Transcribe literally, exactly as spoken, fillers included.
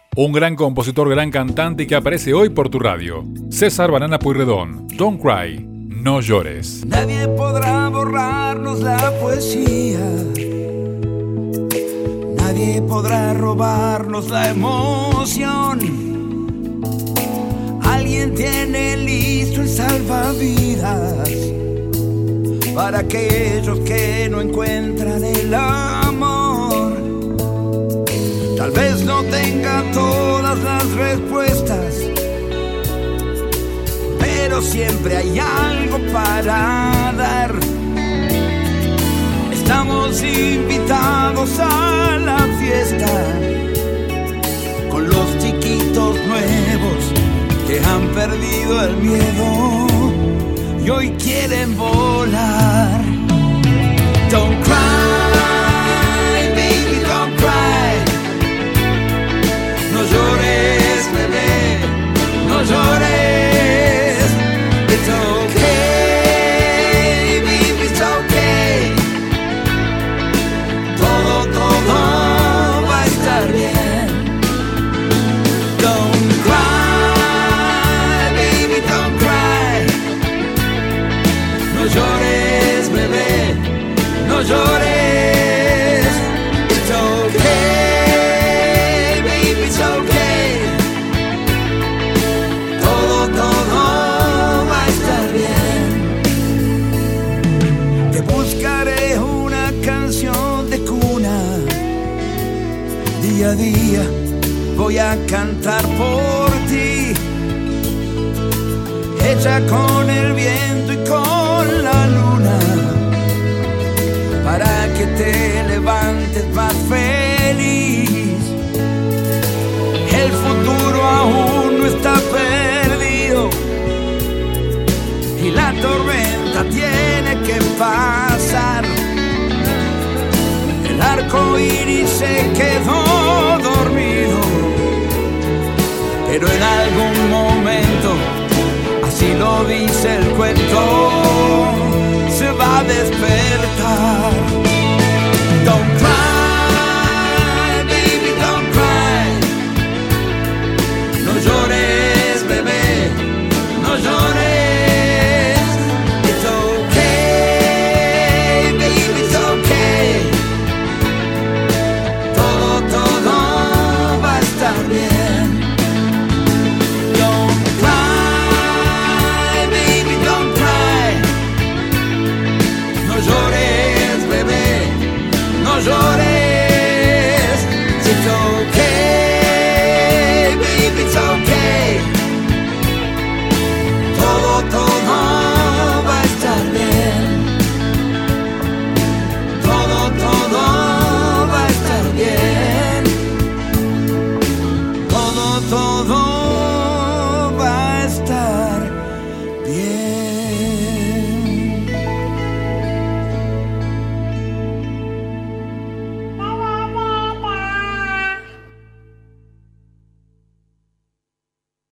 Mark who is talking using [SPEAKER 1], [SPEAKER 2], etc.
[SPEAKER 1] Un gran compositor, gran cantante que aparece hoy por tu radio. César Banana Pueyrredón, Don't Cry, no llores.
[SPEAKER 2] Nadie podrá borrarnos la poesía. Nadie podrá robarnos la emoción. Alguien tiene listo el salvavidas para aquellos que no encuentran el amor. Tal vez no tenga todas las respuestas, pero siempre hay algo para dar. Estamos invitados a la fiesta con los chiquitos nuevos que han perdido el miedo y hoy quieren volar. Don't cry, baby, don't cry. No llores, bebé, no llores. It's okay, baby, it's okay. Todo, todo va a estar bien. Don't cry, baby, don't cry. No llores, bebé, no llores. It's okay, baby, it's okay. Todo, todo va a estar bien. Te buscaré una canción de cuna. Día a día voy a cantar por ti, hecha con el viento y con la luna, para que te levantes más feliz. El futuro aún no está perdido y la tormenta tiene que pasar. El arco iris se quedó dormido, pero en algún momento, así lo dice el cuento, se va a despertar. Don't cry, baby, don't cry. No llores, bebé, no llores. It's okay, baby, it's okay. Todo, todo va a estar bien. Don't cry, baby, don't cry. No llores, bebé, no llores. It's okay, baby, it's okay. Todo, todo